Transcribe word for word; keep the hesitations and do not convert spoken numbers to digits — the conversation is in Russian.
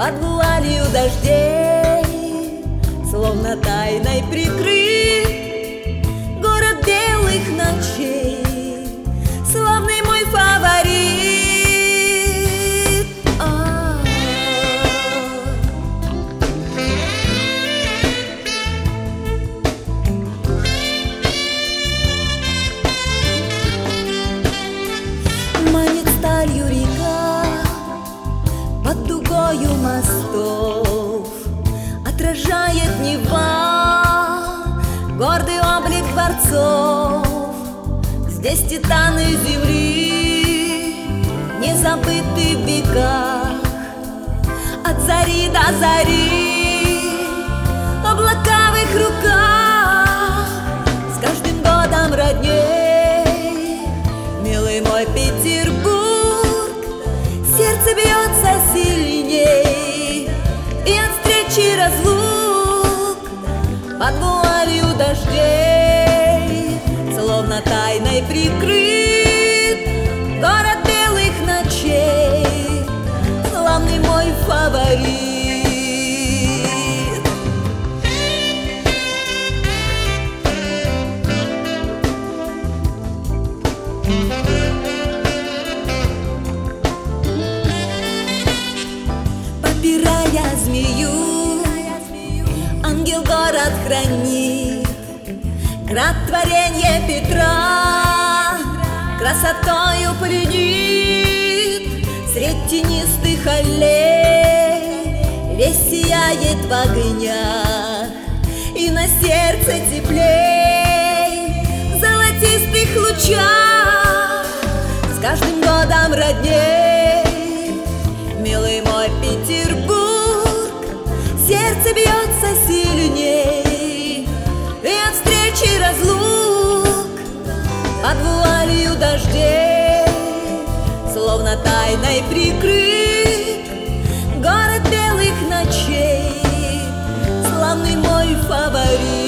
под вуалью дождей, словно тайной прикрыт город белых ночей, славный мой фаворит. А-а-а. Манит сталью река под дугою мостов, отражает Нева гордый облик дворцов. Здесь титаны земли не забыты в веках, от зари до зари облака в их руках. С каждым годом родней, милый мой Петербург, сердце бьется сильней, и от встречи разлук под вуалью дождей, словно тайной прикрыт город белых ночей, славный мой фаворит. Попирая змею, ангел город хранит, град творенье Петра красотою пленит. Средь тенистых аллей весь сияет в огнях, и на сердце теплей в золотистых лучах. С каждым годом родней, милый мой Петербург, сердце бьется сильней, и от встречи разлук под вуалью дождей, словно тайной прикрыт город белых ночей, славный мой фаворит.